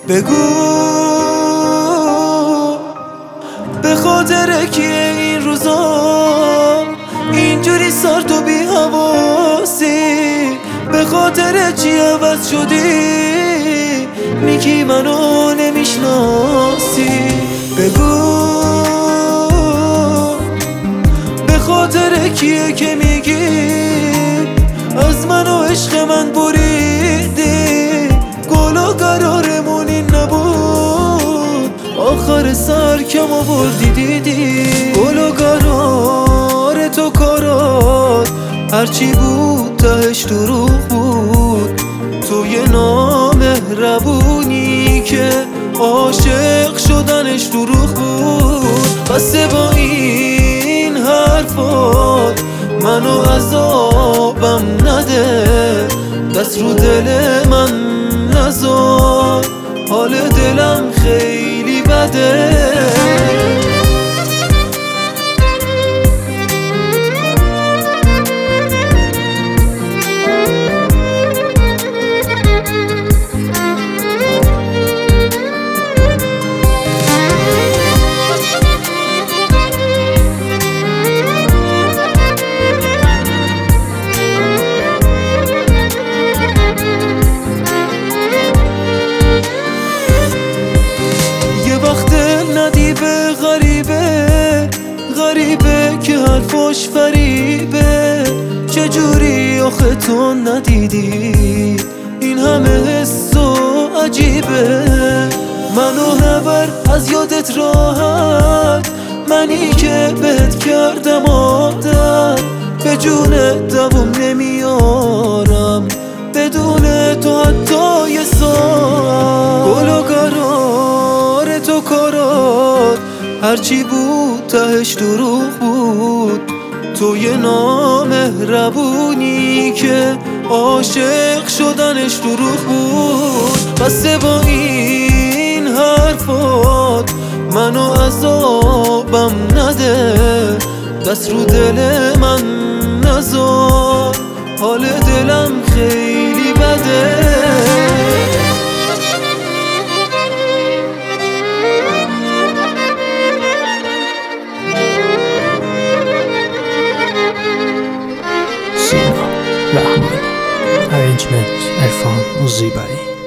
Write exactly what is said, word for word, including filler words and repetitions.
بگو به خاطر کیه این روزا اینجوری سرد و بی حواسی؟ به خاطر چی عوض شدی؟ میگی منو نمیشناسی؟ بگو به خاطر کیه که میگی از من و عشق من بریدی؟ گل و قرارمون این نبود، آخر سر کم آوردی دیدی. گل و قرار تو کارات هرچی بود تهش دروغ بود. تو یه نامهربونی که عاشق شدنش دروغ بود. بسه با این حرفات منو عذابم نده، دست رو دل من نذار، حال دلم خیلی بده. ندی به غریبه غریبه که حرفاش فریبه. چجوری آخه تو ندیدی این همه حس و عجیبه؟ منو نبر از یادت راحت، منی که بهت کردم عادت. به جون دوم نمیارم بدون تو حتی یه ساعت. گل و قرار تو کارات هرچی بود تهش دروغ بود. تو یه نامهربونی که عاشق شدنش دروغ بود. بسه با این حرفات منو عذابم نده، دست رو دل من نذار، حال دلم خیلی بده. سینا رحمانی، ارنجمنت عرفان موزیبری.